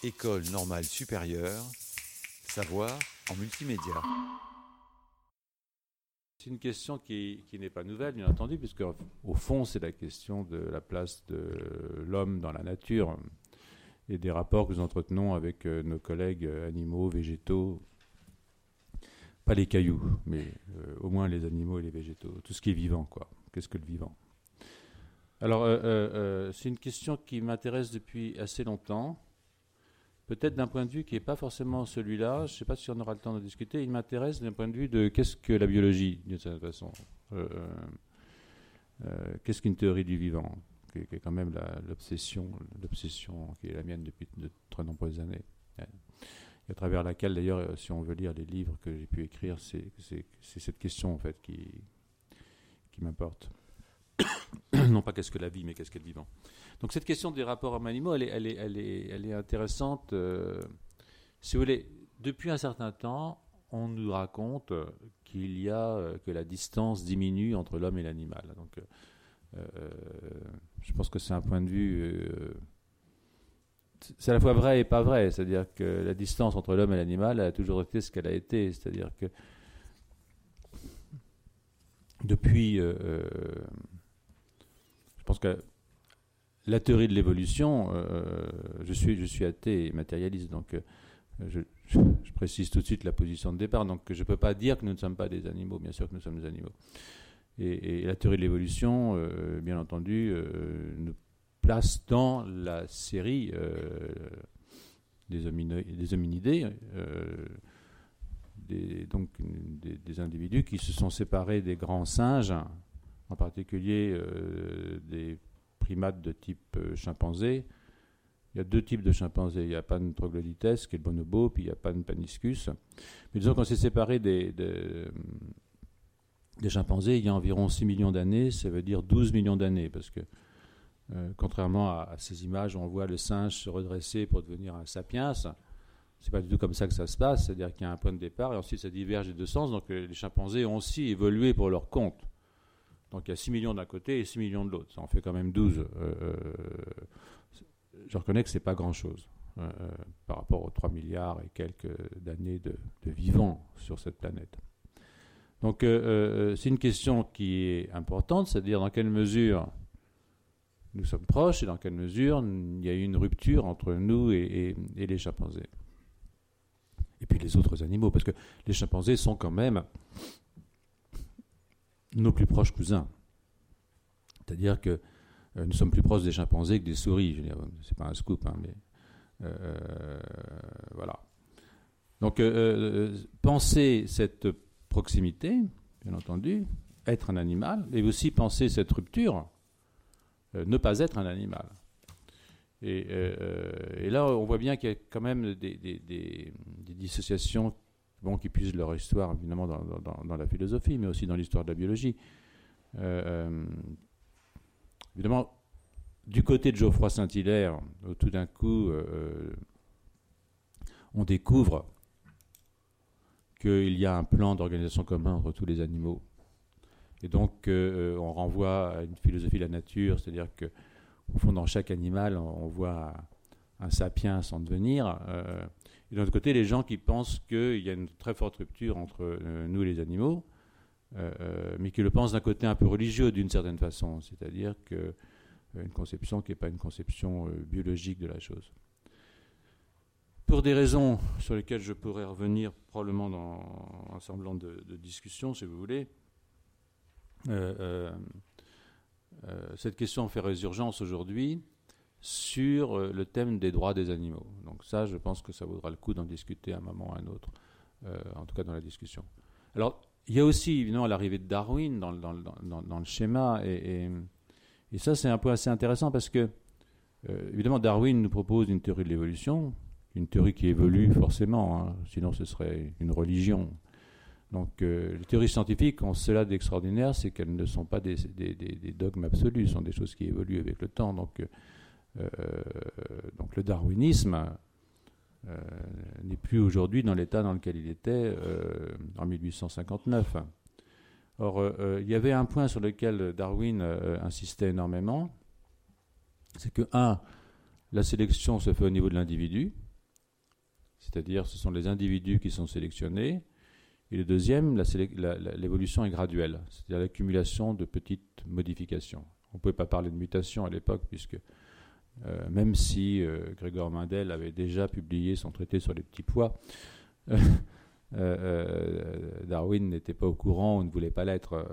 École normale supérieure, savoir en multimédia. C'est une question qui n'est pas nouvelle, bien entendu, puisque au fond, c'est la question de la place de l'homme dans la nature et des rapports que nous entretenons avec nos collègues animaux, végétaux, pas les cailloux, mais au moins les animaux et les végétaux, tout ce qui est vivant, quoi. Qu'est-ce que le vivant ? Alors, c'est une question qui m'intéresse depuis assez longtemps, peut-être d'un point de vue qui n'est pas forcément celui-là, je ne sais pas si on aura le temps de discuter, il m'intéresse d'un point de vue de qu'est-ce que la biologie, d'une certaine façon. Qu'est-ce qu'une théorie du vivant, qui est quand même l'obsession qui est la mienne depuis de très nombreuses années. Et à travers laquelle, d'ailleurs, si on veut lire les livres que j'ai pu écrire, c'est cette question, en fait, qui m'importe. Non pas qu'est-ce que la vie, mais qu'est-ce qu'est le vivant. Donc cette question des rapports hommes-animaux, elle est intéressante. Si vous voulez, depuis un certain temps, on nous raconte qu'il y a que la distance diminue entre l'homme et l'animal. Donc, je pense que c'est un point de vue. C'est à la fois vrai et pas vrai. C'est-à-dire que la distance entre l'homme et l'animal a toujours été ce qu'elle a été. C'est-à-dire que depuis, je pense que la théorie de l'évolution, je suis athée et matérialiste, donc je précise tout de suite la position de départ. Donc je ne peux pas dire que nous ne sommes pas des animaux, bien sûr que nous sommes des animaux. Et la théorie de l'évolution, bien entendu, nous place dans la série des hominidés, des individus qui se sont séparés des grands singes, en particulier des primates de type chimpanzé. Il y a deux types de chimpanzés. Il y a Pan troglodytes, qui est le bonobo, puis il y a Pan paniscus. Mais disons qu'on s'est séparé des chimpanzés il y a environ 6 millions d'années, ça veut dire 12 millions d'années, parce que contrairement à ces images où on voit le singe se redresser pour devenir un sapiens, c'est pas du tout comme ça que ça se passe, c'est-à-dire qu'il y a un point de départ et ensuite ça diverge des deux sens, donc les chimpanzés ont aussi évolué pour leur compte. Donc il y a 6 millions d'un côté et 6 millions de l'autre, ça en fait quand même 12. Je reconnais que c'est pas grand-chose par rapport aux 3 milliards et quelques d'années de vivants sur cette planète. Donc c'est une question qui est importante, c'est-à-dire dans quelle mesure nous sommes proches et dans quelle mesure il y a eu une rupture entre nous et les chimpanzés. Et puis les autres animaux, parce que les chimpanzés sont quand même nos plus proches cousins. C'est-à-dire que nous sommes plus proches des chimpanzés que des souris. Je veux dire, c'est pas un scoop, hein, mais voilà. Donc penser cette proximité, bien entendu, être un animal, et aussi penser cette rupture, ne pas être un animal. Et là, on voit bien qu'il y a quand même des dissociations qui puisent leur histoire, évidemment, dans la philosophie, mais aussi dans l'histoire de la biologie. Évidemment, du côté de Geoffroy Saint-Hilaire, tout d'un coup, on découvre qu'il y a un plan d'organisation commun entre tous les animaux. Et donc, on renvoie à une philosophie de la nature, c'est-à-dire qu'au fond, dans chaque animal, on voit un sapiens en devenir. Et de l'autre côté, les gens qui pensent qu'il y a une très forte rupture entre nous et les animaux, mais qui le pensent d'un côté un peu religieux, d'une certaine façon, c'est-à-dire une conception qui n'est pas une conception biologique de la chose. Pour des raisons sur lesquelles je pourrais revenir probablement dans un semblant de discussion, si vous voulez, cette question fait résurgence aujourd'hui sur le thème des droits des animaux. Donc ça, je pense que ça vaudra le coup d'en discuter à un moment ou à un autre, en tout cas dans la discussion. Alors, il y a aussi, évidemment, l'arrivée de Darwin dans le schéma, et ça, c'est un point assez intéressant parce que, évidemment, Darwin nous propose une théorie de l'évolution, une théorie qui évolue forcément, hein, sinon ce serait une religion. Donc les théories scientifiques ont cela d'extraordinaire, c'est qu'elles ne sont pas des dogmes absolus, ce sont des choses qui évoluent avec le temps. Donc le darwinisme n'est plus aujourd'hui dans l'état dans lequel il était en 1859. Or, il y avait un point sur lequel Darwin insistait énormément, c'est que, la sélection se fait au niveau de l'individu, c'est-à-dire ce sont les individus qui sont sélectionnés. Et le deuxième, l'évolution est graduelle, c'est-à-dire l'accumulation de petites modifications. On ne pouvait pas parler de mutation à l'époque, puisque même si Gregor Mendel avait déjà publié son traité sur les petits pois, Darwin n'était pas au courant ou ne voulait pas l'être.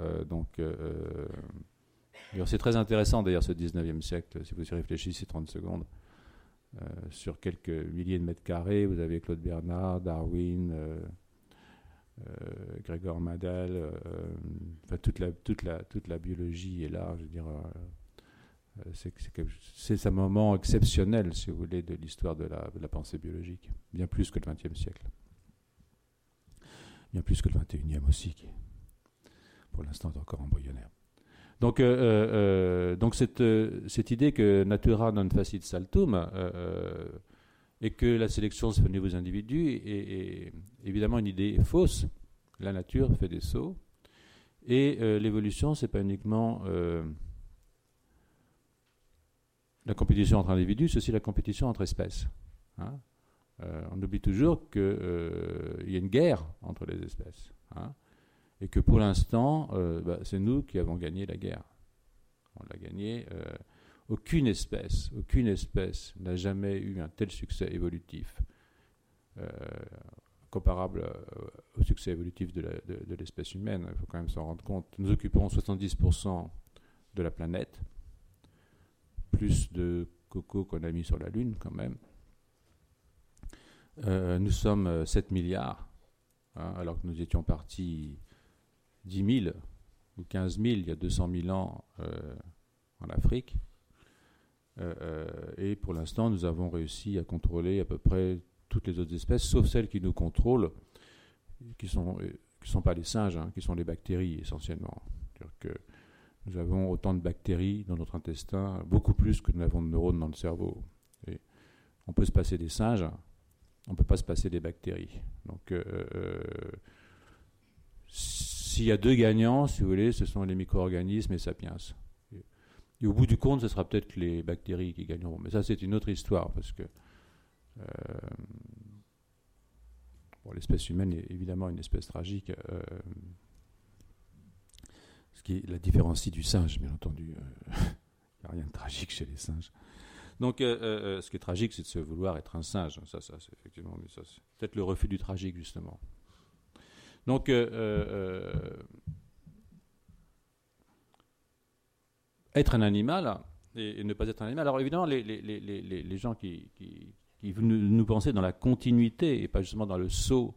C'est très intéressant d'ailleurs ce 19e siècle, si vous y réfléchissez 30 secondes. Sur quelques milliers de mètres carrés, vous avez Claude Bernard, Darwin, Gregor Mendel, toute la biologie est là. Je veux dire, c'est un moment exceptionnel, si vous voulez, de l'histoire de la pensée biologique, bien plus que le XXe siècle, bien plus que le XXIe aussi, qui pour l'instant est encore embryonnaire. Donc cette idée que natura non facit saltum et que la sélection se fait au niveau des individus est évidemment une idée fausse. La nature fait des sauts et l'évolution, c'est pas uniquement la compétition entre individus, c'est aussi la compétition entre espèces. Hein. On oublie toujours qu'il y a une guerre entre les espèces. Hein. Et que pour l'instant, c'est nous qui avons gagné la guerre. On l'a gagnée. Aucune espèce n'a jamais eu un tel succès évolutif comparable au succès évolutif de l'espèce humaine. Il faut quand même s'en rendre compte. Nous occupons 70% de la planète, plus de coco qu'on a mis sur la Lune quand même. Nous sommes 7 milliards, hein, alors que nous étions partis 10 000 ou 15 000 il y a 200 000 ans en Afrique. Et pour l'instant, nous avons réussi à contrôler à peu près toutes les autres espèces, sauf celles qui nous contrôlent, qui sont pas les singes, hein, qui sont les bactéries essentiellement. C'est-à-dire que nous avons autant de bactéries dans notre intestin, beaucoup plus que nous n'avons de neurones dans le cerveau. Et on peut se passer des singes, on ne peut pas se passer des bactéries. Donc, s'il y a deux gagnants, si vous voulez, ce sont les micro-organismes et Sapiens. Et au bout du compte, ce sera peut-être les bactéries qui gagneront. Mais ça, c'est une autre histoire, parce que l'espèce humaine est évidemment une espèce tragique, ce qui la différencie du singe, bien entendu. Il n'y a rien de tragique chez les singes. Donc, ce qui est tragique, c'est de se vouloir être un singe. Ça c'est effectivement, mais ça, c'est peut-être le refus du tragique, justement. Donc, être un animal et ne pas être un animal. Alors, évidemment, les gens qui nous pensaient dans la continuité et pas justement dans le saut,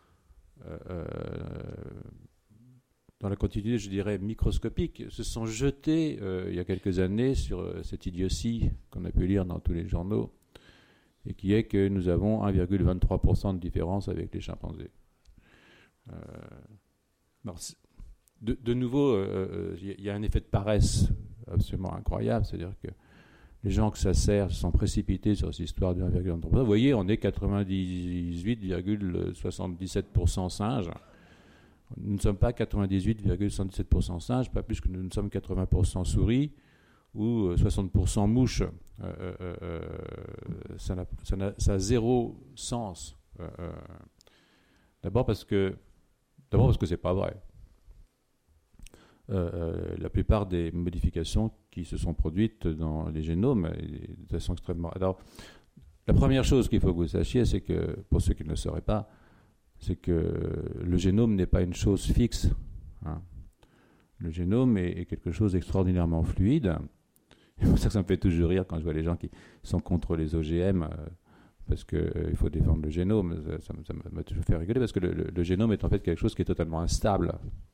dans la continuité, je dirais, microscopique, se sont jetés il y a quelques années sur cette idiotie qu'on a pu lire dans tous les journaux et qui est que nous avons 1,23% de différence avec les chimpanzés. Alors, de nouveau, il y a un effet de paresse absolument incroyable, c'est-à-dire que les gens que ça sert se sont précipités sur cette histoire de 1,23%. Vous voyez, on est 98,77% singes. Nous ne sommes pas 98,77% singes, pas plus que nous ne sommes 80% souris ou 60% mouches. Ça a zéro sens. D'abord parce que c'est pas vrai. La plupart des modifications qui se sont produites dans les génomes, elles sont extrêmement... Alors, la première chose qu'il faut que vous sachiez, c'est que, pour ceux qui ne le sauraient pas, c'est que le génome n'est pas une chose fixe. Hein. Le génome est quelque chose d'extraordinairement fluide. C'est pour ça que ça me fait toujours rire quand je vois les gens qui sont contre les OGM, parce qu'il faut défendre le génome. Ça m'a toujours fait rigoler, parce que le génome est en fait quelque chose qui est totalement instable.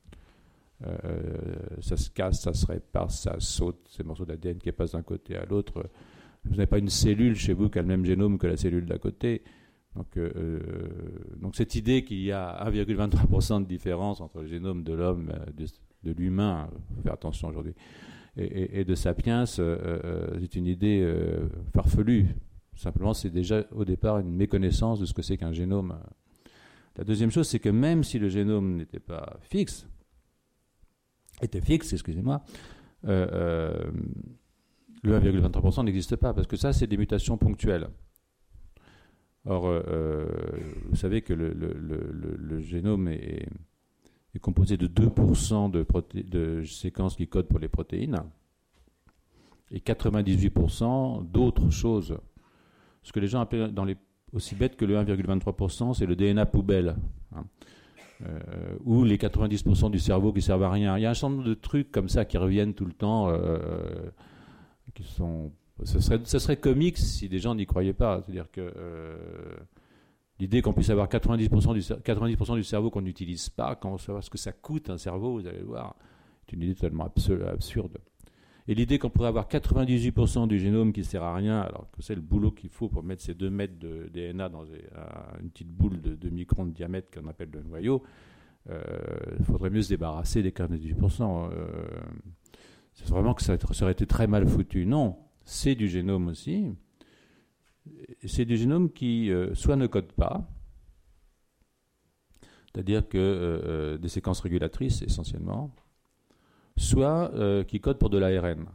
Ça se casse, ça se répare, ça saute, ces morceaux d'ADN qui passent d'un côté à l'autre. Vous n'avez pas une cellule chez vous qui a le même génome que la cellule d'à côté. Donc cette idée qu'il y a 1,23% de différence entre le génome de l'homme, de l'humain, il faut faire attention aujourd'hui, et de Sapiens, c'est une idée farfelue. Simplement, c'est déjà au départ une méconnaissance de ce que c'est qu'un génome. La deuxième chose, c'est que même si le génome n'était pas fixe, excusez-moi, le 1,23% n'existe pas, parce que ça, c'est des mutations ponctuelles. Or, vous savez que le génome est composé de 2% de séquences qui codent pour les protéines et 98% d'autres choses. Ce que les gens appellent aussi bête que le 1,23%, c'est le DNA poubelle. Hein. Ou les 90% du cerveau qui ne servent à rien. Il y a un certain nombre de trucs comme ça qui reviennent tout le temps, qui sont... Ce serait comique si des gens n'y croyaient pas. C'est-à-dire que l'idée qu'on puisse avoir 90% du cerveau qu'on n'utilise pas, quand on sait ce que ça coûte un cerveau, vous allez le voir, c'est une idée totalement absurde. Et l'idée qu'on pourrait avoir 98% du génome qui ne sert à rien, alors que c'est le boulot qu'il faut pour mettre ces 2 mètres de DNA dans une petite boule de 2 microns de diamètre qu'on appelle le noyau, il faudrait mieux se débarrasser des 98%. C'est vraiment que ça aurait été très mal foutu. Non, c'est du génome aussi. C'est du génome qui soit ne code pas, c'est-à-dire que des séquences régulatrices essentiellement, soit qui code pour de l'ARN.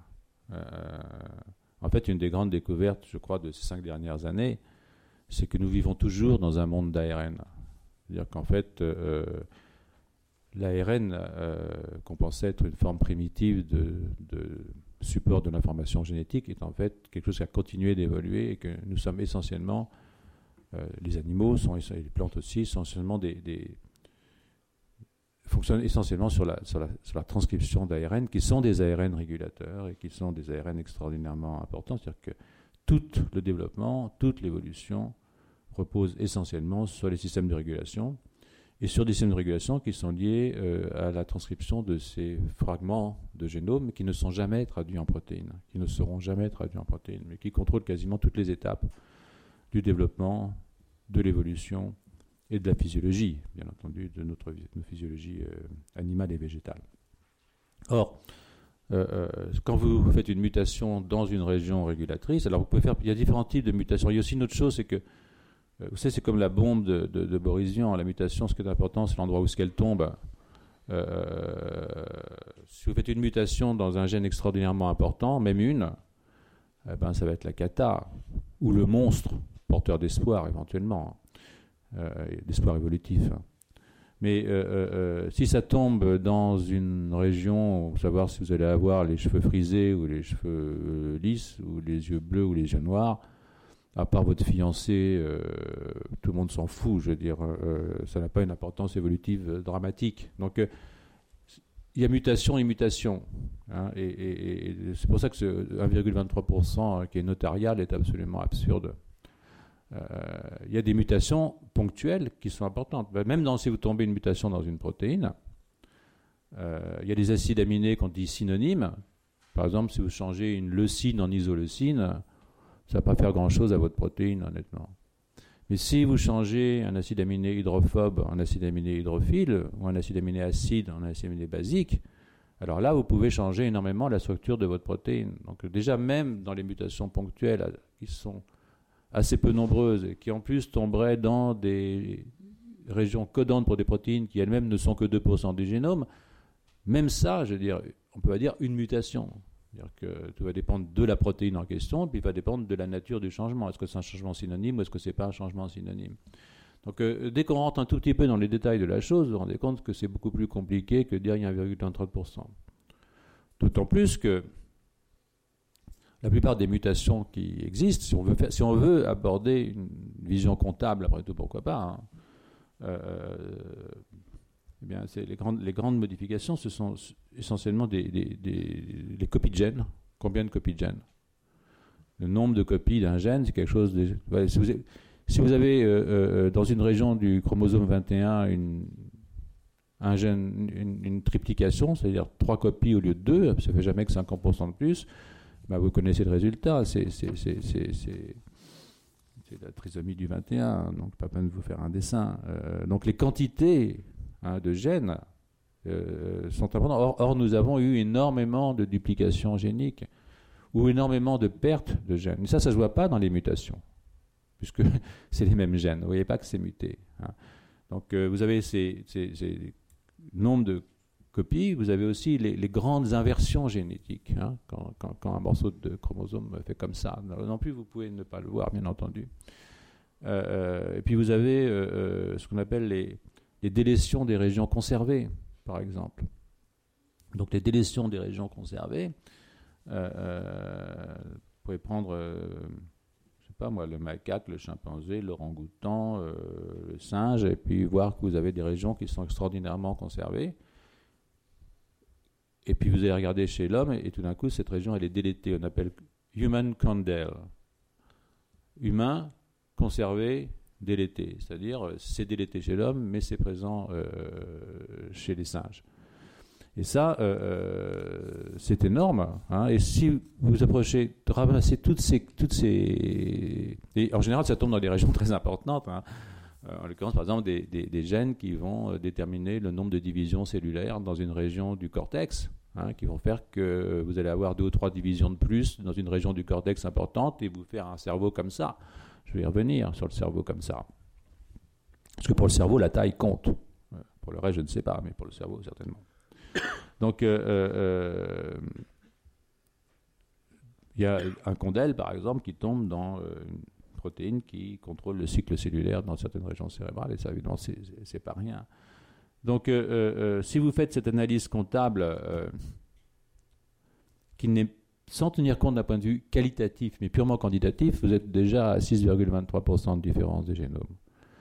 En fait, une des grandes découvertes, je crois, de ces 5 dernières années, c'est que nous vivons toujours dans un monde d'ARN. C'est-à-dire qu'en fait, l'ARN, qu'on pensait être une forme primitive de support de l'information génétique, est en fait quelque chose qui a continué d'évoluer et que nous sommes essentiellement, les animaux, et les plantes aussi, sont essentiellement fonctionnent essentiellement sur la transcription d'ARN, qui sont des ARN régulateurs et qui sont des ARN extraordinairement importants. C'est-à-dire que tout le développement, toute l'évolution repose essentiellement sur les systèmes de régulation et sur des systèmes de régulation qui sont liés à la transcription de ces fragments de génome qui ne sont jamais traduits en protéines, qui ne seront jamais traduits en protéines, mais qui contrôlent quasiment toutes les étapes du développement, de l'évolution et de la physiologie, bien entendu, de notre physiologie animale et végétale. Or, quand vous faites une mutation dans une région régulatrice, alors vous pouvez faire, il y a différents types de mutations. Il y a aussi une autre chose, c'est que, vous savez, c'est comme la bombe de Boris Vian, la mutation, ce qui est important, c'est l'endroit où elle tombe. Si vous faites une mutation dans un gène extraordinairement important, même une, ça va être la cata, ou le monstre, porteur d'espoir éventuellement. D'espoir évolutif. Mais si ça tombe dans une région, savoir si vous allez avoir les cheveux frisés ou les cheveux lisses, ou les yeux bleus ou les yeux noirs, à part votre fiancé, tout le monde s'en fout, je veux dire, ça n'a pas une importance évolutive dramatique. Donc il y a mutation et mutation. Hein, et c'est pour ça que ce 1,23% qui est notarial est absolument absurde. Il y a des mutations ponctuelles qui sont importantes. Même si vous tombez une mutation dans une protéine, il y a des acides aminés qu'on dit synonymes. Par exemple, si vous changez une leucine en isoleucine, ça ne va pas faire grand-chose à votre protéine, honnêtement. Mais si vous changez un acide aminé hydrophobe en acide aminé hydrophile, ou un acide aminé acide en acide aminé basique, alors là, vous pouvez changer énormément la structure de votre protéine. Donc déjà, même dans les mutations ponctuelles qui sont assez peu nombreuses, et qui en plus tomberaient dans des régions codantes pour des protéines qui elles-mêmes ne sont que 2% du génome, même ça, je veux dire, on peut pas dire une mutation. C'est-à-dire que tout va dépendre de la protéine en question, puis il va dépendre de la nature du changement. Est-ce que c'est un changement synonyme ou est-ce que ce n'est pas un changement synonyme? Donc dès qu'on rentre un tout petit peu dans les détails de la chose, vous vous rendez compte que c'est beaucoup plus compliqué que de dire il y a 1,23%. D'autant plus que la plupart des mutations qui existent, si on veut aborder une vision comptable, après tout, pourquoi pas, hein, eh bien, les grandes modifications, ce sont essentiellement les copies de gènes. Combien de copies de gènes? Le nombre de copies d'un gène, c'est quelque chose de... Si vous avez dans une région du chromosome 21 un gène, une triplication, c'est-à-dire 3 copies au lieu de 2, ça ne fait jamais que 50% de plus, vous connaissez le résultat, c'est la trisomie du 21, donc pas besoin de vous faire un dessin. Donc les quantités de gènes sont importantes. Or, nous avons eu énormément de duplications géniques ou énormément de pertes de gènes. Mais ça ne se voit pas dans les mutations, puisque c'est les mêmes gènes. Vous ne voyez pas que c'est muté. Hein. Donc vous avez ces nombres de copies, vous avez aussi les grandes inversions génétiques, hein, quand un morceau de chromosome fait comme ça. Non plus, vous pouvez ne pas le voir, bien entendu. Et puis vous avez ce qu'on appelle les délétions des régions conservées, par exemple. Donc les délétions des régions conservées, vous pouvez prendre, je sais pas moi, le macaque, le chimpanzé, l'orang-outan, le singe, et puis voir que vous avez des régions qui sont extraordinairement conservées. Et puis vous allez regarder chez l'homme, et tout d'un coup, cette région, elle est délétée. On appelle human condel. Humain, conservé, délété. C'est-à-dire, c'est délété chez l'homme, mais c'est présent chez les singes. Et ça, c'est énorme. Hein. Et si vous approchez, ramassez toutes ces... Et en général, ça tombe dans des régions très importantes. Hein. En l'occurrence, par exemple, des gènes qui vont déterminer le nombre de divisions cellulaires dans une région du cortex, hein, qui vont faire que vous allez avoir 2 ou 3 divisions de plus dans une région du cortex importante et vous faire un cerveau comme ça. Je vais y revenir sur le cerveau comme ça. Parce que pour le cerveau, la taille compte. Pour le reste, je ne sais pas, mais pour le cerveau, certainement. Donc, il y a un condyle, par exemple, qui tombe dans une protéine qui contrôle le cycle cellulaire dans certaines régions cérébrales, et ça, évidemment, c'est pas rien. Donc, si vous faites cette analyse comptable qui n'est sans tenir compte d'un point de vue qualitatif, mais purement quantitatif, vous êtes déjà à 6,23% de différence des génomes.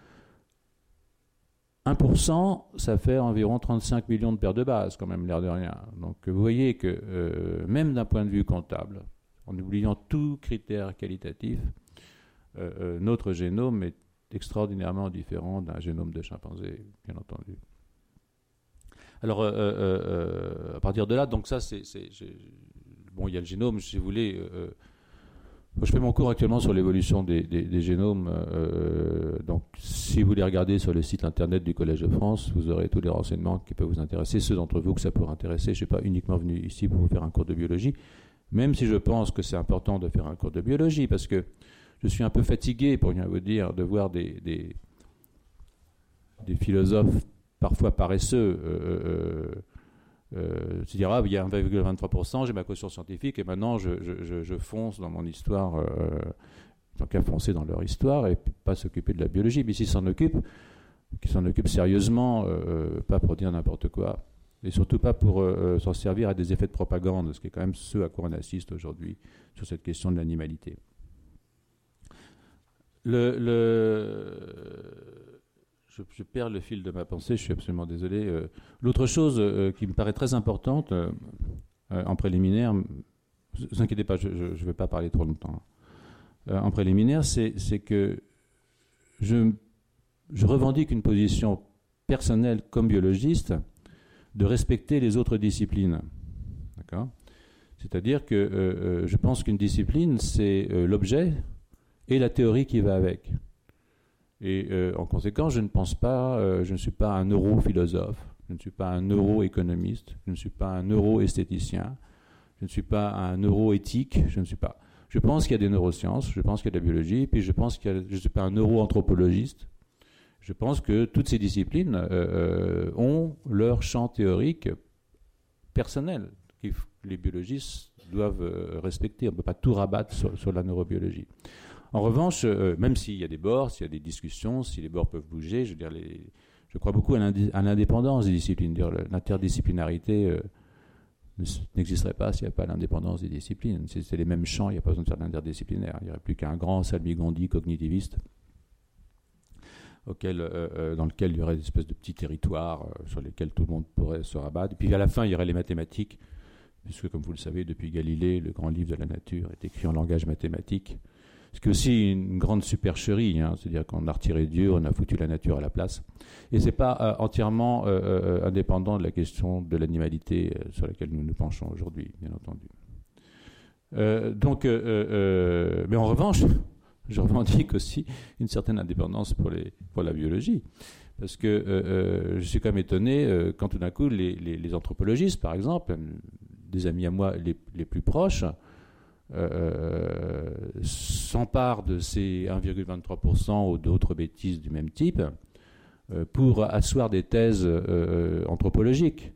1%, ça fait environ 35 millions de paires de bases, quand même, l'air de rien. Donc, vous voyez que même d'un point de vue comptable, en oubliant tout critère qualitatif, notre génome est extraordinairement différent d'un génome de chimpanzé, bien entendu. Alors, à partir de là, donc ça, bon, il y a le génome, si vous voulez. Je fais mon cours actuellement sur l'évolution des génomes. Donc, si vous les regardez sur le site internet du Collège de France, vous aurez tous les renseignements qui peuvent vous intéresser. Ceux d'entre vous que ça pourrait intéresser, je ne suis pas uniquement venu ici pour vous faire un cours de biologie, même si je pense que c'est important de faire un cours de biologie, parce que je suis un peu fatigué, pour rien vous dire, de voir des philosophes parfois paresseux se dire, ah, il y a 1,23%, j'ai ma caution scientifique, et maintenant je fonce dans mon histoire, tant qu'à foncer dans leur histoire, et pas s'occuper de la biologie. Mais s'ils s'en occupent, qu'ils s'en occupent sérieusement, pas pour dire n'importe quoi, et surtout pas pour s'en servir à des effets de propagande, ce qui est quand même ce à quoi on assiste aujourd'hui sur cette question de l'animalité. Je perds le fil de ma pensée, je suis absolument désolé. L'autre chose qui me paraît très importante en préliminaire, ne vous inquiétez pas, je ne vais pas parler trop longtemps. En préliminaire, c'est que je revendique une position personnelle comme biologiste de respecter les autres disciplines. D'accord ? C'est-à-dire que je pense qu'une discipline, c'est l'objet et la théorie qui va avec. Et en conséquence, je ne suis pas un neurophilosophe, je ne suis pas un neuroéconomiste, je ne suis pas un neuroesthéticien, je ne suis pas un neuroéthique, Je pense qu'il y a des neurosciences, je pense qu'il y a de la biologie, puis je ne suis pas un neuroanthropologiste. Je pense que toutes ces disciplines ont leur champ théorique personnel, que les biologistes doivent respecter. On ne peut pas tout rabattre sur la neurobiologie. En revanche, même s'il y a des bords, s'il y a des discussions, si les bords peuvent bouger, je crois beaucoup à l'indépendance des disciplines. L'interdisciplinarité n'existerait pas s'il n'y a pas l'indépendance des disciplines. Si c'est les mêmes champs, il n'y a pas besoin de faire l'interdisciplinaire. Il n'y aurait plus qu'un grand salmigondi cognitiviste dans lequel il y aurait une espèce de petit territoire sur lesquels tout le monde pourrait se rabattre. Et puis à la fin, il y aurait les mathématiques, puisque comme vous le savez, depuis Galilée, le grand livre de la nature est écrit en langage mathématique. Ce qui est aussi une grande supercherie, hein, c'est-à-dire qu'on a retiré Dieu, on a foutu la nature à la place. Et ce n'est pas entièrement indépendant de la question de l'animalité sur laquelle nous nous penchons aujourd'hui, bien entendu. Mais en revanche, je revendique aussi une certaine indépendance pour la biologie. Parce que je suis quand même étonné quand tout d'un coup les anthropologistes, par exemple, des amis à moi les plus proches, s'emparent de ces 1,23% ou d'autres bêtises du même type pour asseoir des thèses anthropologiques.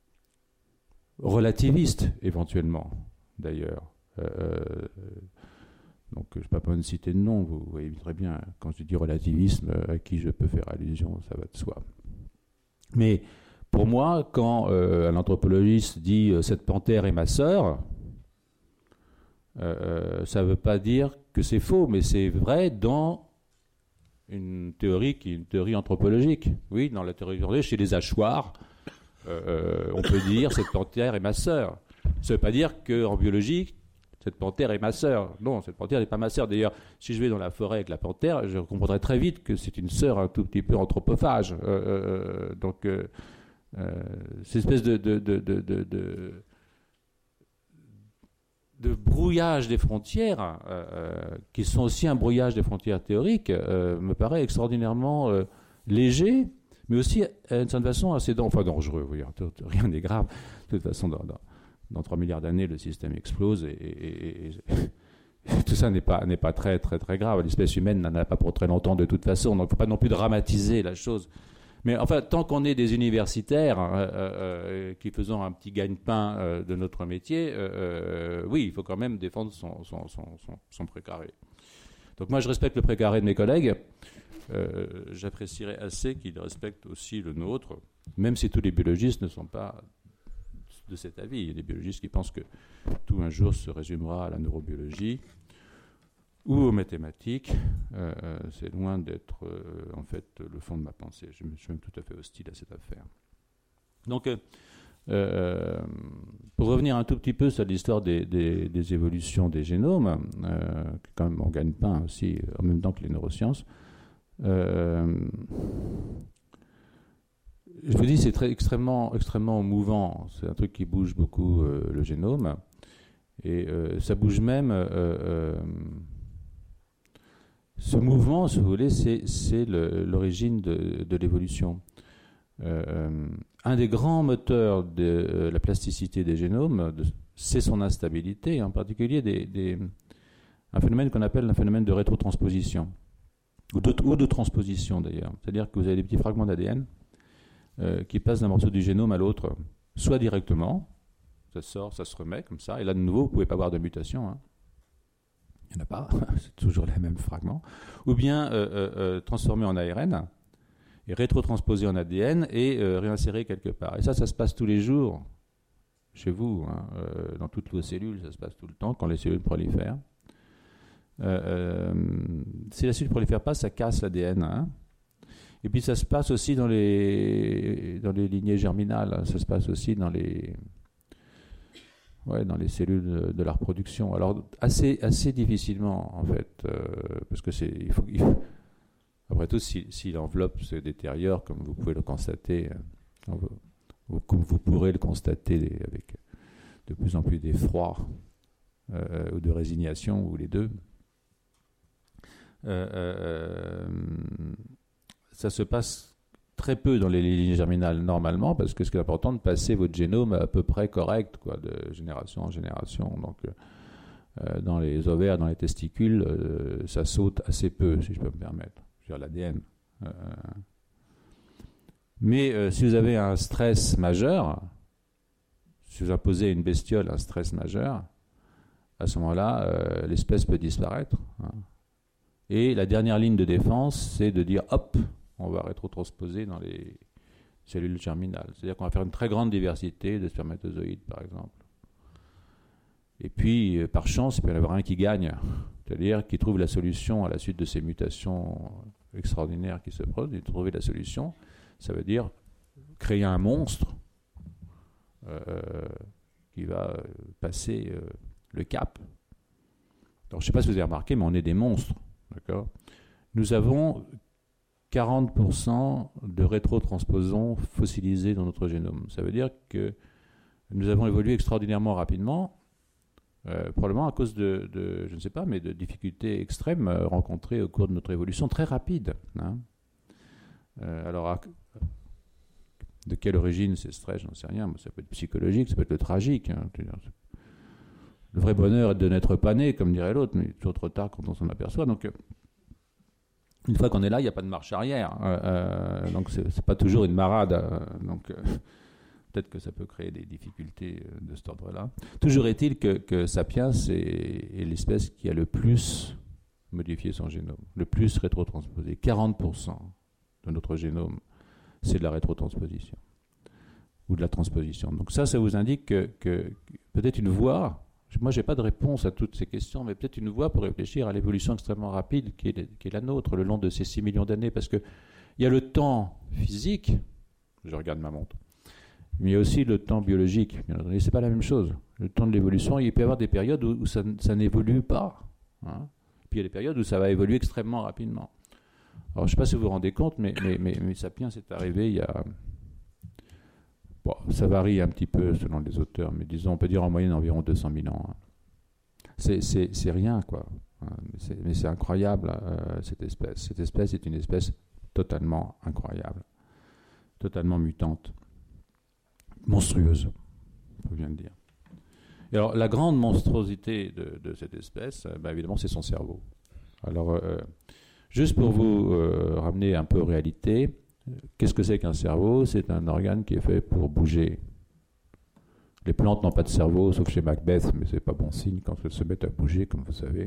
Relativistes, éventuellement, d'ailleurs. Donc je ne vais pas besoin de citer de nom, vous voyez très bien, quand je dis relativisme, à qui je peux faire allusion, ça va de soi. Mais pour moi, quand un anthropologiste dit « cette panthère est ma sœur », ça ne veut pas dire que c'est faux, mais c'est vrai dans une théorie qui est une théorie anthropologique. Oui, dans la théorie anthropologique, chez les hachoirs, on peut dire « cette panthère est ma sœur ». Ça ne veut pas dire qu'en biologie, cette panthère est ma sœur. Non, cette panthère n'est pas ma sœur. D'ailleurs, si je vais dans la forêt avec la panthère, je comprendrai très vite que c'est une sœur un tout petit peu anthropophage. Donc, cette espèce de brouillage des frontières, qui sont aussi un brouillage des frontières théoriques, me paraît extraordinairement léger, mais aussi, d'une certaine façon, assez dangereux. Oui, rien n'est grave. De toute façon, dans 3 milliards d'années, le système explose et tout ça n'est pas très, très, très grave. L'espèce humaine n'en a pas pour très longtemps de toute façon, donc il ne faut pas non plus dramatiser la chose. Mais enfin, tant qu'on est des universitaires qui faisons un petit gagne-pain de notre métier, oui, il faut quand même défendre son précaré. Donc moi, je respecte le précaré de mes collègues. J'apprécierais assez qu'ils respectent aussi le nôtre, même si tous les biologistes ne sont pas de cet avis. Il y a des biologistes qui pensent que tout un jour se résumera à la neurobiologie ou aux mathématiques. C'est loin d'être en fait le fond de ma pensée. Je suis même tout à fait hostile à cette affaire. Donc, pour revenir un tout petit peu sur l'histoire des évolutions des génomes, quand même on gagne pain aussi en même temps que les neurosciences, je vous dis, c'est extrêmement, extrêmement mouvant. C'est un truc qui bouge beaucoup, le génome. Et ça bouge même... ce mouvement, si vous voulez, c'est l'origine de l'évolution. Un des grands moteurs de la plasticité des génomes, c'est son instabilité, en particulier un phénomène qu'on appelle un phénomène de rétrotransposition, ou de transposition d'ailleurs. C'est-à-dire que vous avez des petits fragments d'ADN qui passent d'un morceau du génome à l'autre, soit directement, ça sort, ça se remet comme ça, et là de nouveau, vous ne pouvez pas avoir de mutation, hein. Il n'y en a pas, c'est toujours les mêmes fragments, ou bien transformé en ARN, et rétrotransposé en ADN, et réinséré quelque part. Et ça se passe tous les jours, chez vous, hein, dans toutes vos cellules, ça se passe tout le temps, quand les cellules prolifèrent. Si la cellule ne prolifère pas, ça casse l'ADN, hein. Et puis ça se passe aussi dans les lignées germinales, hein. Ça se passe aussi dans les cellules de la reproduction. Alors assez difficilement en fait, parce que il faut après tout, si l'enveloppe se détériore, comme vous pouvez le constater, comme vous pourrez le constater avec de plus en plus d'effroi ou de résignation, ou les deux, ça se passe très peu dans les lignées germinales normalement, parce que ce qui est important, de passer votre génome à peu près correct, quoi, de génération en génération. Donc, dans les ovaires, dans les testicules, ça saute assez peu, si je peux me permettre. Je veux dire, l'ADN. Mais si vous avez un stress majeur, si vous imposez à une bestiole un stress majeur, à ce moment-là, l'espèce peut disparaître, hein. Et la dernière ligne de défense, c'est de dire, hop, on va rétrotransposer dans les cellules germinales. C'est-à-dire qu'on va faire une très grande diversité de spermatozoïdes, par exemple. Et puis, par chance, il peut y en avoir un qui gagne, c'est-à-dire qui trouve la solution à la suite de ces mutations extraordinaires qui se produisent. Trouver la solution, ça veut dire créer un monstre qui va passer le cap. Alors, je ne sais pas si vous avez remarqué, mais on est des monstres. D'accord ? Nous avons 40% de rétrotransposons fossilisés dans notre génome. Ça veut dire que nous avons évolué extraordinairement rapidement, probablement à cause de, je ne sais pas, mais de difficultés extrêmes rencontrées au cours de notre évolution très rapide, hein. Alors, de quelle origine ces stress, je n'en sais rien. Ça peut être psychologique, ça peut être le tragique, hein. Le vrai bonheur est de n'être pas né, comme dirait l'autre, mais toujours trop tard quand on s'en aperçoit. Donc, une fois qu'on est là, il n'y a pas de marche arrière. Donc, c'est pas toujours une marade. Donc, peut-être que ça peut créer des difficultés de cet ordre-là. Toujours est-il que Sapiens est l'espèce qui a le plus modifié son génome, le plus rétrotransposé. 40% de notre génome, c'est de la rétrotransposition ou de la transposition. Donc ça vous indique que peut-être une voie, moi je n'ai pas de réponse à toutes ces questions, mais peut-être une voie pour réfléchir à l'évolution extrêmement rapide qui est la nôtre le long de ces 6 millions d'années, parce qu'il y a le temps physique, je regarde ma montre, mais il y a aussi le temps biologique. Ce n'est pas la même chose. Le temps de l'évolution, il peut y avoir des périodes où ça n'évolue pas. Hein. Puis il y a des périodes où ça va évoluer extrêmement rapidement. Alors je ne sais pas si vous vous rendez compte, mais Sapiens est arrivé il y a... Bon, ça varie un petit peu selon les auteurs, mais disons, on peut dire en moyenne environ 200 000 ans. Hein. C'est rien, quoi. Mais c'est incroyable, cette espèce. Cette espèce est une espèce totalement incroyable, totalement mutante, monstrueuse, on peut bien le dire. Et alors, la grande monstruosité de cette espèce, évidemment, c'est son cerveau. Alors, juste pour vous ramener un peu aux réalités, qu'est-ce que c'est qu'un cerveau ? C'est un organe qui est fait pour bouger. Les plantes n'ont pas de cerveau, sauf chez Macbeth, mais c'est pas bon signe quand elles se mettent à bouger, comme vous savez.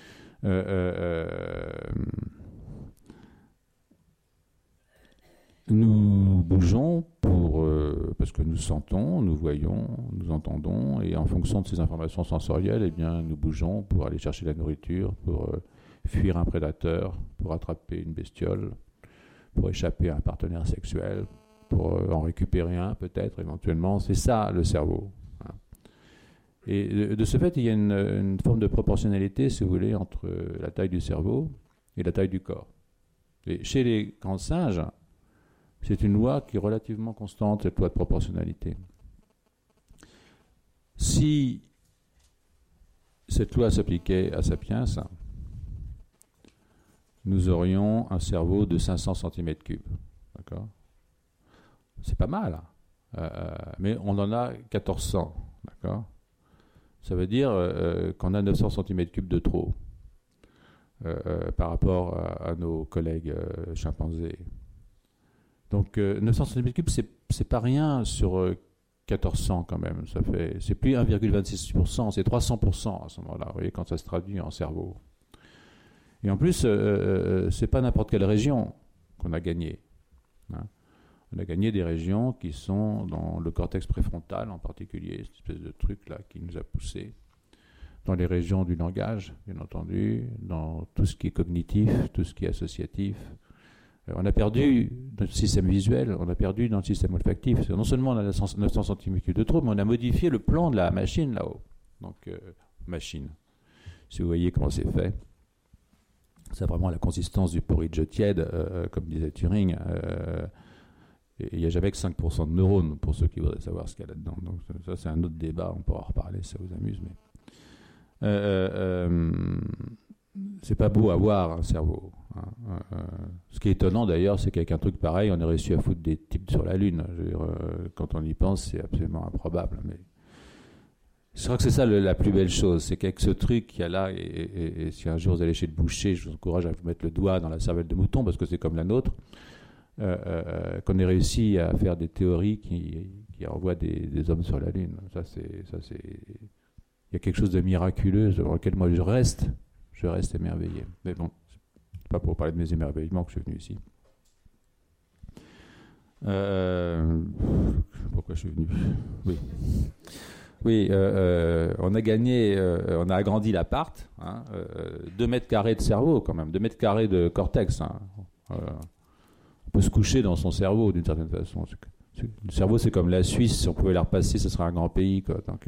Nous bougeons parce que nous sentons, nous voyons, nous entendons, et en fonction de ces informations sensorielles, eh bien, nous bougeons pour aller chercher la nourriture, pour fuir un prédateur, pour attraper une bestiole, pour échapper à un partenaire sexuel, pour en récupérer un peut-être éventuellement. C'est ça le cerveau. Hein. Et de ce fait, il y a une forme de proportionnalité, si vous voulez, entre la taille du cerveau et la taille du corps. Et chez les grands singes, c'est une loi qui est relativement constante, cette loi de proportionnalité. Si cette loi s'appliquait à Sapiens, nous aurions un cerveau de 500 cm3. D'accord ? C'est pas mal, mais on en a 1400. D'accord ? Ça veut dire qu'on a 900 cm3 de trop par rapport à nos collègues chimpanzés. Donc 900 cm3, c'est pas rien sur 1400 quand même. C'est plus 1,26%, c'est 300% à ce moment-là, vous voyez, quand ça se traduit en cerveau. Et en plus, c'est pas n'importe quelle région qu'on a gagné. Hein. On a gagné des régions qui sont dans le cortex préfrontal en particulier, cette espèce de truc-là qui nous a poussé. Dans les régions du langage, bien entendu, dans tout ce qui est cognitif, tout ce qui est associatif. On a perdu dans le système visuel, on a perdu dans le système olfactif. Non seulement on a 900 cm3 de trop, mais on a modifié le plan de la machine là-haut. Donc, machine. Si vous voyez comment c'est fait, c'est vraiment la consistance du porridge tiède, comme disait Turing. Il n'y a jamais que 5% de neurones, pour ceux qui voudraient savoir ce qu'il y a là-dedans. Donc ça, c'est un autre débat, on pourra en reparler si ça vous amuse. Mais c'est pas beau à voir, un cerveau. Hein. Ce qui est étonnant d'ailleurs, c'est qu'avec un truc pareil, on a réussi à foutre des types sur la Lune. Je veux dire, quand on y pense, c'est absolument improbable. Mais je crois que c'est ça la plus belle chose, c'est qu'avec ce truc qu'il y a là, et si un jour vous allez chez le boucher, je vous encourage à vous mettre le doigt dans la cervelle de mouton, parce que c'est comme la nôtre, qu'on ait réussi à faire des théories qui envoient des hommes sur la Lune. Il y a quelque chose de miraculeux dans lequel moi je reste émerveillé. Mais bon, c'est pas pour parler de mes émerveillements que je suis venu ici. Pourquoi je suis venu ? Oui, on a gagné, on a agrandi l'appart, 2 mètres carrés de cerveau quand même, 2 mètres carrés de cortex. Hein. On peut se coucher dans son cerveau d'une certaine façon. Le cerveau, c'est comme la Suisse, si on pouvait la repasser, ce serait un grand pays, quoi. Donc,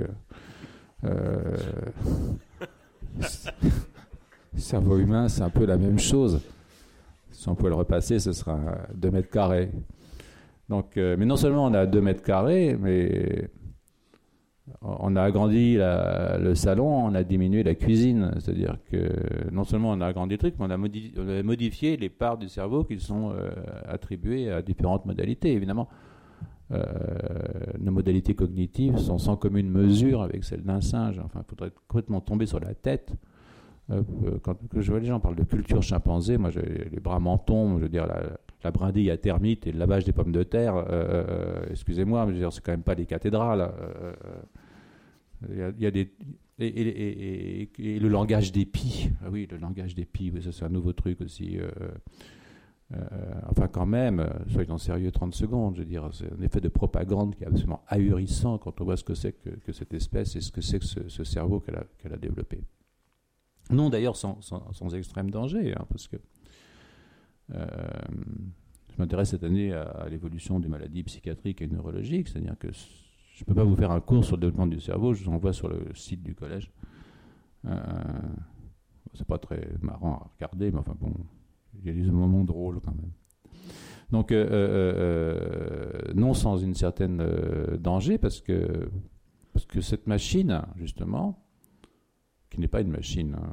le cerveau humain, c'est un peu la même chose. Si on pouvait le repasser, ce sera 2 mètres carrés. Donc, mais non seulement on a 2 mètres carrés, mais on a agrandi le salon, on a diminué la cuisine. C'est-à-dire que non seulement on a agrandi le truc, mais on a modifié les parts du cerveau qui sont attribuées à différentes modalités. Évidemment, nos modalités cognitives sont sans commune mesure avec celles d'un singe. Enfin, il faudrait complètement tomber sur la tête. Quand je vois les gens parlent de culture chimpanzé, moi j'ai les bras mentons, je veux dire la la brindille à termites et le lavage des pommes de terre, excusez-moi, mais je veux dire, c'est quand même pas des cathédrales. Il y a des... Et le langage des pis. Ah oui, le langage des pis, oui, ça c'est un nouveau truc aussi. Enfin, quand même, soyons sérieux 30 secondes. Je veux dire, c'est un effet de propagande qui est absolument ahurissant quand on voit ce que c'est que cette espèce et ce que c'est que ce cerveau qu'elle a développé. Non, d'ailleurs, sans extrême danger, hein, parce que je m'intéresse cette année à l'évolution des maladies psychiatriques et neurologiques, c'est-à-dire que je ne peux pas vous faire un cours sur le développement du cerveau, je vous envoie sur le site du collège. C'est pas très marrant à regarder, mais enfin bon, il y a des moments drôles quand même. Donc, non sans une certaine danger, parce que cette machine, justement, qui n'est pas une machine, hein,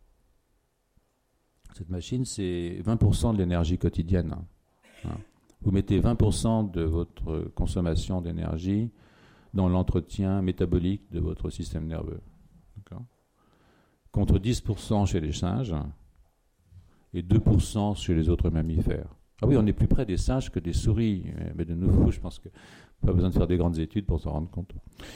cette machine, c'est 20% de l'énergie quotidienne. Hein. Vous mettez 20% de votre consommation d'énergie dans l'entretien métabolique de votre système nerveux. D'accord ? Contre 10% chez les singes et 2% chez les autres mammifères. Ah oui, on est plus près des singes que des souris, mais de nouveau, je pense que pas besoin de faire des grandes études pour s'en rendre compte.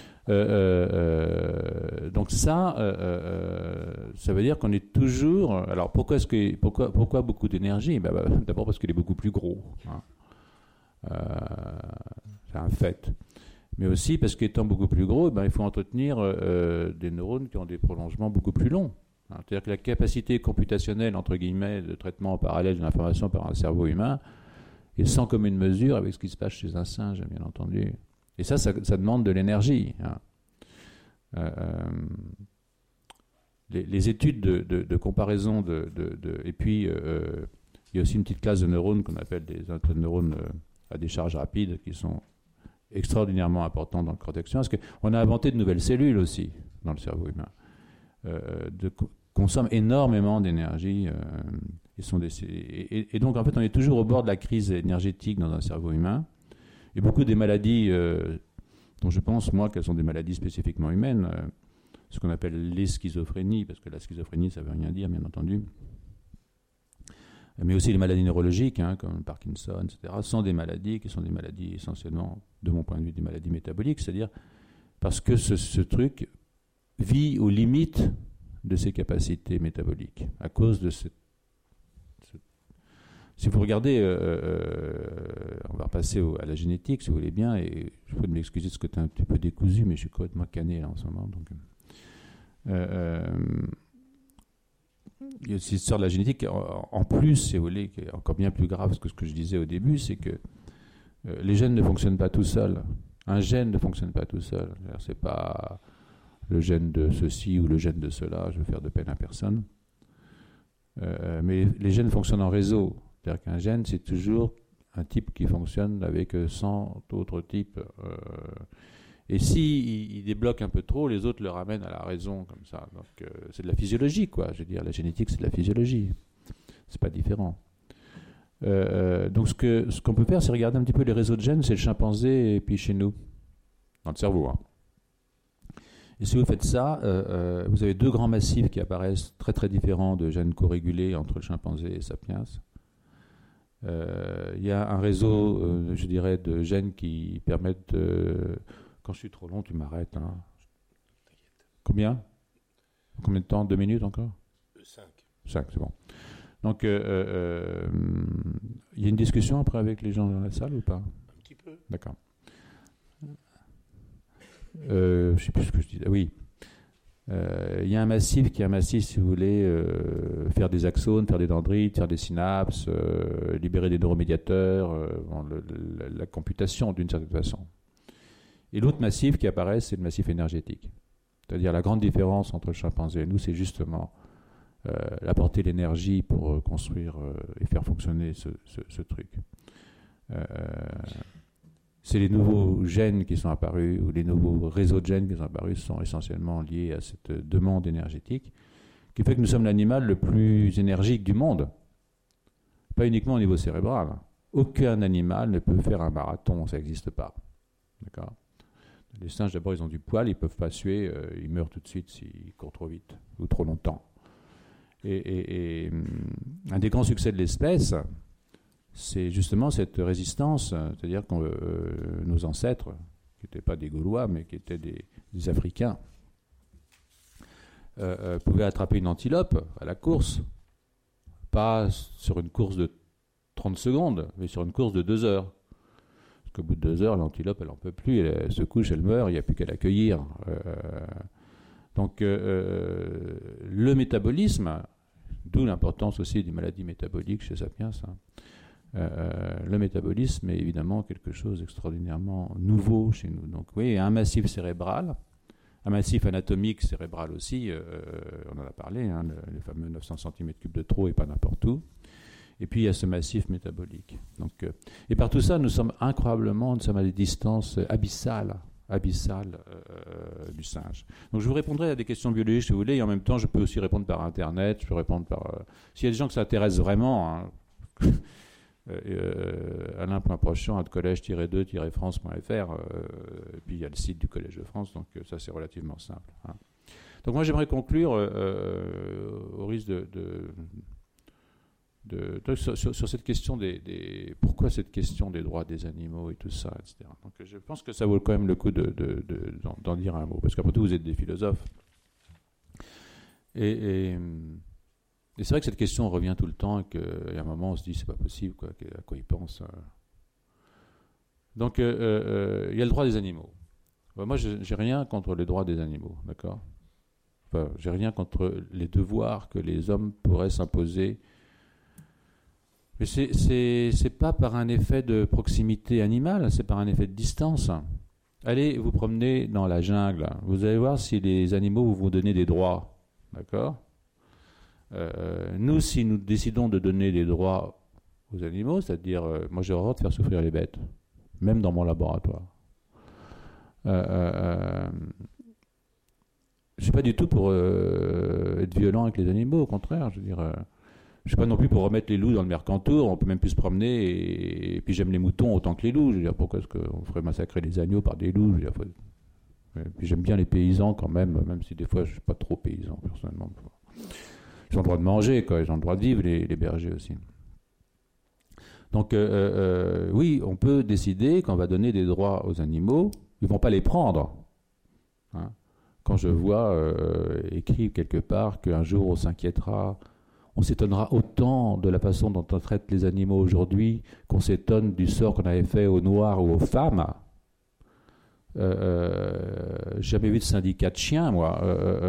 Donc ça veut dire qu'on est toujours... Alors pourquoi beaucoup d'énergie ? D'abord parce qu'il est beaucoup plus gros. Hein. C'est un fait. Mais aussi parce qu'étant beaucoup plus gros, il faut entretenir des neurones qui ont des prolongements beaucoup plus longs. Hein. C'est-à-dire que la capacité computationnelle, entre guillemets, de traitement en parallèle de l'information par un cerveau humain est sans commune mesure avec ce qui se passe chez un singe, bien entendu. Et ça demande de l'énergie. Hein. Les études de comparaison et puis il y a aussi une petite classe de neurones qu'on appelle des neurones à décharge rapide qui sont extraordinairement importants dans le cortex humain, parce qu'on a inventé de nouvelles cellules aussi dans le cerveau humain, consomment énormément d'énergie, et donc en fait on est toujours au bord de la crise énergétique dans un cerveau humain, et beaucoup des maladies dont je pense moi qu'elles sont des maladies spécifiquement humaines, ce qu'on appelle les schizophrénies, parce que la schizophrénie ça veut rien dire bien entendu, mais aussi les maladies neurologiques, hein, comme le Parkinson, etc., sont des maladies qui sont des maladies essentiellement, de mon point de vue, des maladies métaboliques, c'est-à-dire parce que ce truc vit aux limites de ses capacités métaboliques, à cause de cette... Si vous regardez, on va repasser à la génétique, si vous voulez bien, et je peux m'excuser de ce côté un petit peu décousu, mais je suis complètement cané là, en ce moment, donc... il y a cette histoire de la génétique, en plus, si vous voulez, qui est encore bien plus grave que ce que je disais au début, c'est que les gènes ne fonctionnent pas tout seuls. Un gène ne fonctionne pas tout seul. C'est pas le gène de ceci ou le gène de cela, je veux faire de peine à personne. Mais les gènes fonctionnent en réseau. C'est-à-dire qu'un gène, c'est toujours un type qui fonctionne avec 100 autres types. Et si il débloque un peu trop, les autres le ramènent à la raison, comme ça. Donc c'est de la physiologie, quoi. Je veux dire, la génétique, c'est de la physiologie. C'est pas différent. Donc ce qu'on peut faire, c'est regarder un petit peu les réseaux de gènes, c'est le chimpanzé et puis chez nous, dans le cerveau. Hein. Et si vous faites ça, vous avez deux grands massifs qui apparaissent très très différents de gènes corégulés entre le chimpanzé et Sapiens. Il y a un réseau, je dirais, de gènes qui permettent de... Quand je suis trop long, tu m'arrêtes. Hein. Combien de temps 2 minutes encore 5. 5, c'est bon. Donc, il y a une discussion après avec les gens dans la salle ou pas ? Un petit peu. D'accord. Je ne sais plus ce que je disais. Oui. Il y a un massif qui est un massif, si vous voulez, faire des axones, faire des dendrites, faire des synapses, libérer des neuromédiateurs, la computation d'une certaine façon. Et l'autre massif qui apparaît, c'est le massif énergétique. C'est-à-dire la grande différence entre le chimpanzé et nous, c'est justement apporter l'énergie pour construire et faire fonctionner ce truc. C'est les nouveaux gènes qui sont apparus, ou les nouveaux réseaux de gènes qui sont apparus sont essentiellement liés à cette demande énergétique, qui fait que nous sommes l'animal le plus énergique du monde. Pas uniquement au niveau cérébral. Aucun animal ne peut faire un marathon, ça n'existe pas. D'accord ? Les singes, d'abord, ils ont du poil, ils ne peuvent pas suer, ils meurent tout de suite s'ils courent trop vite ou trop longtemps. Et un des grands succès de l'espèce, c'est justement cette résistance, c'est-à-dire que nos ancêtres, qui n'étaient pas des Gaulois, mais qui étaient des Africains, pouvaient attraper une antilope à la course, pas sur une course de 30 secondes, mais sur une course de 2 heures. Parce qu'au bout de 2 heures, l'antilope, elle n'en peut plus, elle se couche, elle meurt, il n'y a plus qu'à l'accueillir. Donc le métabolisme, d'où l'importance aussi des maladies métaboliques chez Sapiens, le métabolisme est évidemment quelque chose d'extraordinairement nouveau chez nous. Donc oui, un massif cérébral, un massif anatomique cérébral aussi, on en a parlé, le fameux 900 cm3 de trop et pas n'importe où. Et puis il y a ce massif métabolique. Donc, et par tout ça, nous sommes à des distances abyssales du singe. Donc je vous répondrai à des questions biologiques si vous voulez, et en même temps je peux aussi répondre par Internet, je peux répondre par... S'il y a des gens que ça intéresse vraiment, alain.prochant@collège-2-france.fr, et puis il y a le site du Collège de France, donc ça c'est relativement simple. Donc moi j'aimerais conclure au risque sur cette question pourquoi cette question des droits des animaux et tout ça, etc. Donc je pense que ça vaut quand même le coup d'en dire un mot, parce qu'après tout vous êtes des philosophes. Et c'est vrai que cette question revient tout le temps, et qu'à un moment on se dit c'est pas possible, quoi, à quoi ils pensent. Donc il y a le droit des animaux. Moi j'ai rien contre les droits des animaux, d'accord. Enfin, j'ai rien contre les devoirs que les hommes pourraient s'imposer. Mais c'est pas par un effet de proximité animale, c'est par un effet de distance. Allez vous promener dans la jungle, vous allez voir si les animaux vous donner des droits, d'accord. Nous, si nous décidons de donner des droits aux animaux, c'est-à-dire, moi j'ai horreur de faire souffrir les bêtes, même dans mon laboratoire. Je ne suis pas du tout pour être violent avec les animaux, au contraire, je veux dire... Je ne suis pas non plus pour remettre les loups dans le Mercantour, on peut même plus se promener, et puis j'aime les moutons autant que les loups. Je veux dire, pourquoi est-ce qu'on ferait massacrer les agneaux par des loups? Et puis j'aime bien les paysans quand même si des fois je ne suis pas trop paysan personnellement. Ils ont le droit de manger, quoi, ils ont le droit de vivre, les bergers aussi. Donc oui, on peut décider qu'on va donner des droits aux animaux, ils ne vont pas les prendre. Quand je vois écrit quelque part qu'un jour on s'inquiétera, on s'étonnera autant de la façon dont on traite les animaux aujourd'hui qu'on s'étonne du sort qu'on avait fait aux Noirs ou aux femmes. Jamais vu de syndicat de chiens, moi.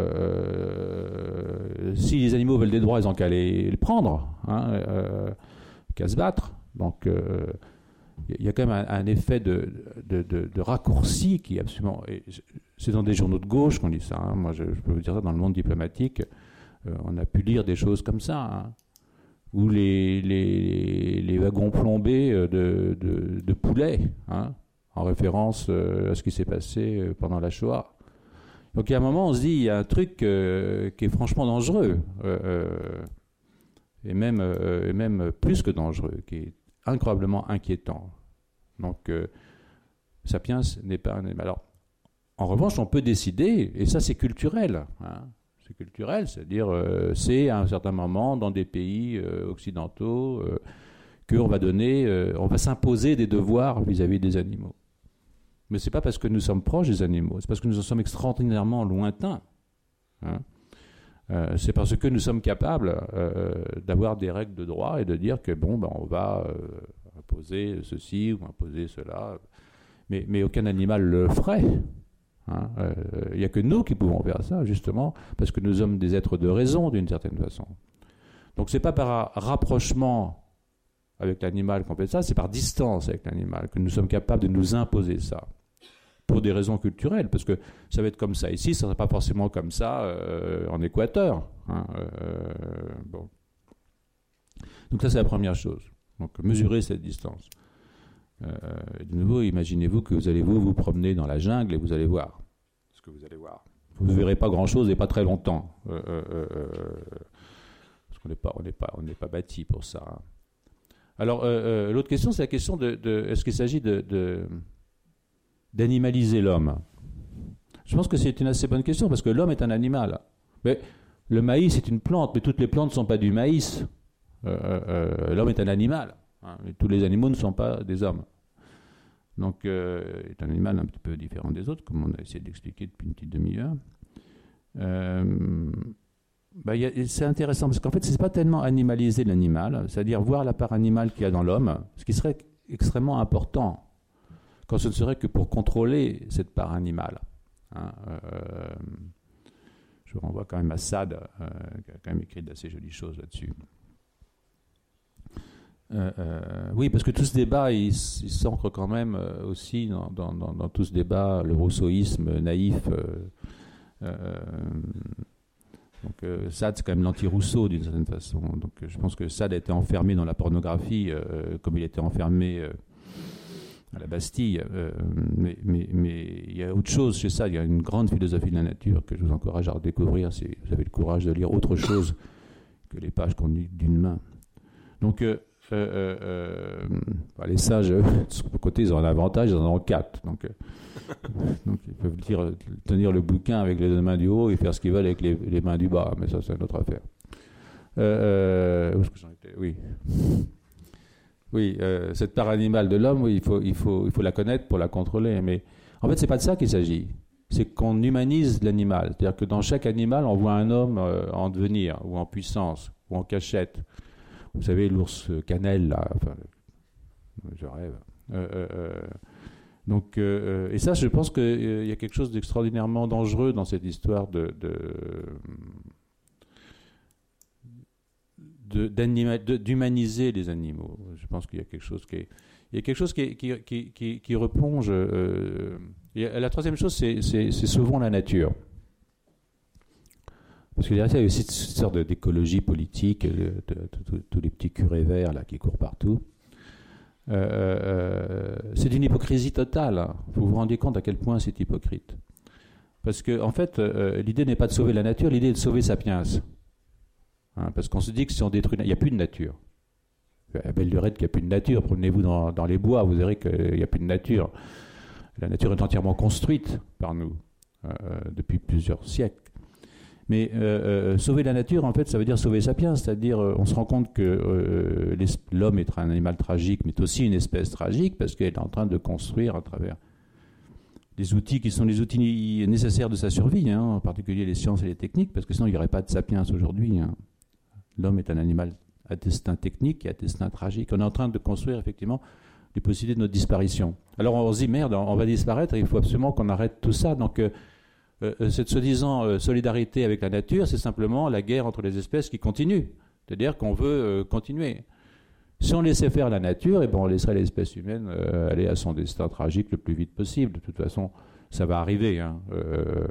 Si les animaux veulent des droits, ils n'ont qu'à les prendre, qu'à se battre. Donc, il y a quand même un effet de raccourci qui est absolument... C'est dans des journaux de gauche qu'on dit ça. Moi, je peux vous dire ça, dans le monde diplomatique... on a pu lire des choses comme ça, où les wagons plombés de poulets, en référence à ce qui s'est passé pendant la Shoah. Donc, il y a un moment, on se dit, il y a un truc qui est franchement dangereux, et même plus que dangereux, qui est incroyablement inquiétant. Donc, Sapiens n'est pas un animal. Alors, en revanche, on peut décider, et ça c'est culturel, c'est culturel, c'est-à-dire c'est à un certain moment dans des pays occidentaux qu'on va on va s'imposer des devoirs vis-à-vis des animaux. Mais c'est pas parce que nous sommes proches des animaux, c'est parce que nous en sommes extraordinairement lointains. C'est parce que nous sommes capables d'avoir des règles de droit et de dire que on va imposer ceci ou imposer cela, mais aucun animal le ferait. Il n'y a que nous qui pouvons faire ça, justement, parce que nous sommes des êtres de raison, d'une certaine façon. Donc, ce n'est pas par rapprochement avec l'animal qu'on fait ça, c'est par distance avec l'animal que nous sommes capables de nous imposer ça, pour des raisons culturelles, parce que ça va être comme ça ici, ça ne sera pas forcément comme ça en Équateur. Bon. Donc, ça, c'est la première chose. Donc, mesurer cette distance. De nouveau, imaginez-vous que vous allez vous promener dans la jungle et vous allez voir ce que vous allez voir. Vous ne verrez pas grand-chose et pas très longtemps, parce qu'on n'est pas bâti pour ça. Alors, l'autre question, c'est la question de est-ce qu'il s'agit d'animaliser l'homme? Je pense que c'est une assez bonne question, parce que l'homme est un animal. Mais le maïs est une plante, mais toutes les plantes ne sont pas du maïs. L'homme est un animal. hein. Tous les animaux ne sont pas des hommes. Donc, est un animal un petit peu différent des autres, comme on a essayé d'expliquer depuis une petite demi-heure. C'est intéressant, parce qu'en fait, ce n'est pas tellement animaliser l'animal, c'est-à-dire voir la part animale qu'il y a dans l'homme, ce qui serait extrêmement important, quand ce ne serait que pour contrôler cette part animale. Hein, je vous renvoie quand même à Sade, qui a quand même écrit d'assez jolies choses là-dessus. Oui, parce que tout ce débat, il s'ancre quand même aussi dans tout ce débat, le rousseauisme naïf. Donc Sade, c'est quand même l'anti-Rousseau d'une certaine façon. Donc je pense que Sade a été enfermé dans la pornographie comme il était enfermé à la Bastille. Mais il y a autre chose chez Sade. Il y a une grande philosophie de la nature que je vous encourage à redécouvrir si vous avez le courage de lire autre chose que les pages qu'on lit d'une main. Donc les sages, de ce côté, ils ont un avantage, ils en ont 4. Donc ils peuvent tenir le bouquin avec les deux mains du haut et faire ce qu'ils veulent avec les mains du bas. Mais ça, c'est une autre affaire. Où est-ce que j'en étais ? Oui, cette part animale de l'homme, oui, il faut la connaître pour la contrôler. Mais en fait, c'est pas de ça qu'il s'agit. C'est qu'on humanise l'animal. C'est-à-dire que dans chaque animal, on voit un homme en devenir, ou en puissance, ou en cachette. Vous savez, l'ours cannelle, là, enfin, je rêve. Et ça, je pense qu'il y a quelque chose d'extraordinairement dangereux dans cette histoire d'humaniser les animaux. Je pense qu'il y a quelque chose qui replonge. Et la troisième chose, c'est sauvons la nature. Parce que derrière ça, il y a aussi une sorte d'écologie politique, tous les petits curés verts là, qui courent partout. C'est d'une hypocrisie totale. Hein. Vous vous rendez compte à quel point c'est hypocrite. Parce que, en fait, l'idée n'est pas de sauver la nature, l'idée est de sauver Sapiens. Hein, parce qu'on se dit que si on détruit... Il n'y a plus de nature. Belle lurette qu'il n'y a plus de nature. Promenez-vous dans les bois, vous verrez qu'il n'y a plus de nature. La nature est entièrement construite par nous depuis plusieurs siècles. Mais sauver la nature, en fait, ça veut dire sauver Sapiens, c'est-à-dire on se rend compte que l'homme est un animal tragique, mais aussi une espèce tragique, parce qu'elle est en train de construire à travers des outils qui sont les outils nécessaires de sa survie, hein, en particulier les sciences et les techniques, parce que sinon il n'y aurait pas de Sapiens aujourd'hui. Hein. L'homme est un animal à destin technique et à destin tragique. On est en train de construire effectivement les possibilités de notre disparition. Alors on se dit, merde, on va disparaître, et il faut absolument qu'on arrête tout ça. Donc cette soi-disant solidarité avec la nature, c'est simplement la guerre entre les espèces qui continue. C'est-à-dire qu'on veut continuer. Si on laissait faire la nature, on laisserait l'espèce humaine aller à son destin tragique le plus vite possible. De toute façon, ça va arriver. Hein. Je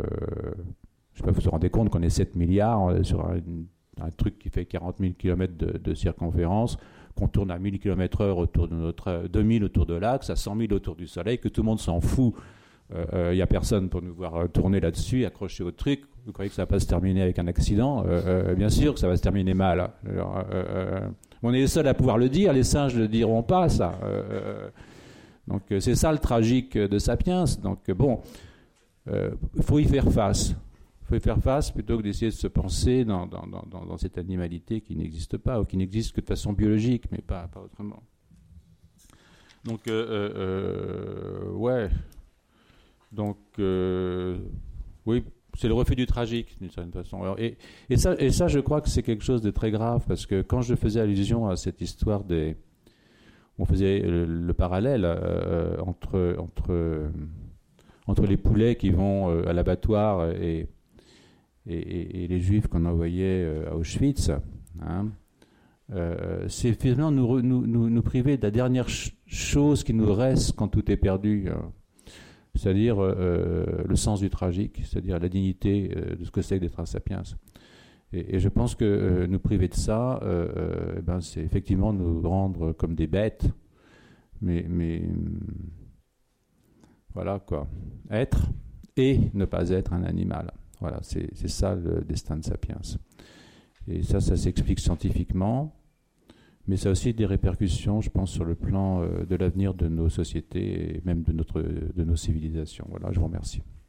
ne sais pas, vous vous rendez compte qu'on est 7 milliards sur un truc qui fait 40 000 km de circonférence, qu'on tourne à 1000 km/h autour de 2000 autour de l'axe, à 100 000 autour du Soleil, que tout le monde s'en fout. Il n'y a personne pour nous voir tourner là-dessus, accrocher au truc. Vous croyez que ça va pas se terminer avec un accident ? Bien sûr que ça va se terminer mal. Alors, on est les seuls à pouvoir le dire, les singes ne le diront pas, ça. Donc c'est ça le tragique de Sapiens. Donc bon, il faut y faire face. Il faut y faire face plutôt que d'essayer de se penser dans cette animalité qui n'existe pas, ou qui n'existe que de façon biologique, mais pas autrement. Donc, ouais. Donc, oui, c'est le refus du tragique, d'une certaine façon. Alors, et ça, je crois que c'est quelque chose de très grave, parce que quand je faisais allusion à cette histoire on faisait le parallèle entre les poulets qui vont à l'abattoir et les juifs qu'on envoyait à Auschwitz, hein, c'est finalement nous priver de la dernière chose qui nous reste quand tout est perdu, hein. C'est-à-dire le sens du tragique, c'est-à-dire la dignité de ce que c'est que d'être un sapiens. Et je pense que nous priver de ça, c'est effectivement nous rendre comme des bêtes, mais voilà quoi. Être et ne pas être un animal. Voilà, c'est ça le destin de Sapiens. Et ça s'explique scientifiquement, mais ça a aussi des répercussions, je pense, sur le plan de l'avenir de nos sociétés et même de nos civilisations. Voilà, je vous remercie.